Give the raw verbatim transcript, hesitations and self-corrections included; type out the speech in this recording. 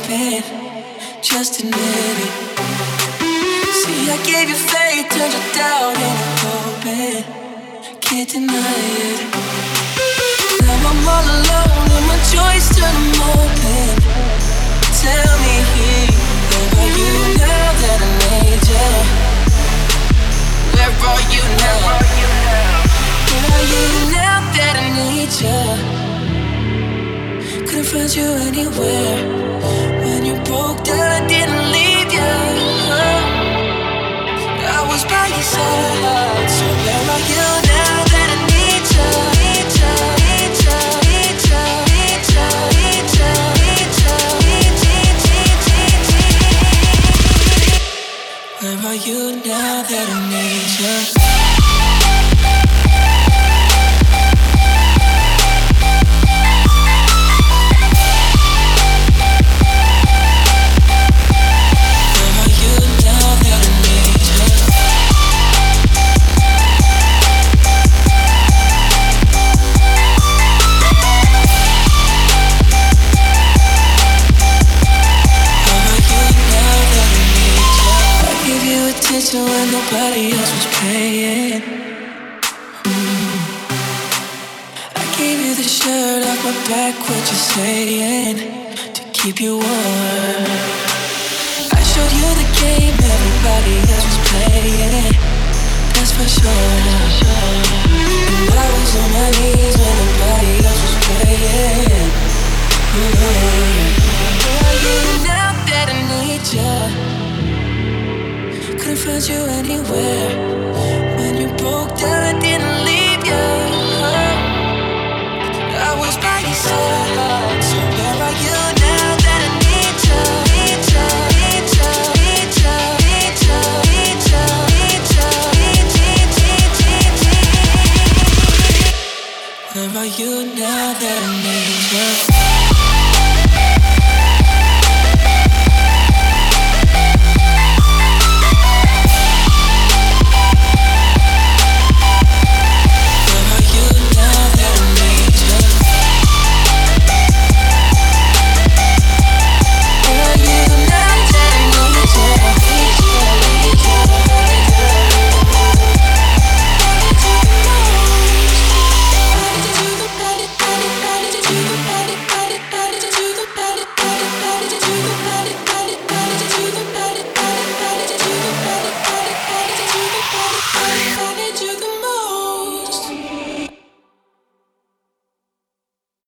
open, just admit it. See, I gave you faith, turned you down into open, can't deny it. Now I'm all alone and my joys turn them open. Tell me, where are you now that I need you? Where are you now? Where are you now that I need you? Couldn't find you anywhere. When you broke down, I didn't leave you. I was by your side. So where are you now that I need you? Need you, need you, need you, need you, need you, need you, need you, need you. Where are you now that I need you? When nobody else was paying, mm. I gave you the shirt off my back, what you saying, to keep you warm. I showed you the game everybody else was playing, that's for sure. And I was on my knees when nobody else was praying. Mm.